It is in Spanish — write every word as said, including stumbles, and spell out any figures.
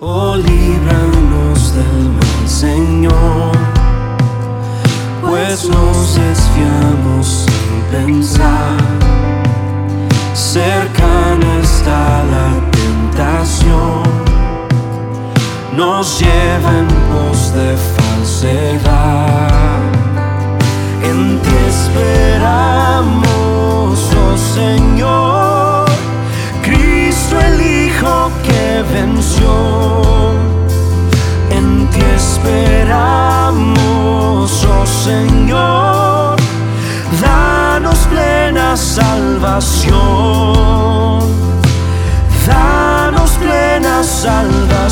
Oh, líbranos del mal, Señor, pues nos desviamos sin pensar. Cercana está la tentación, nos lleva en pos de falsedad. En ti esperamos, oh Señor, Cristo el Hijo que venció. En ti esperamos, oh Señor, danos plena salvación, danos plena salvación.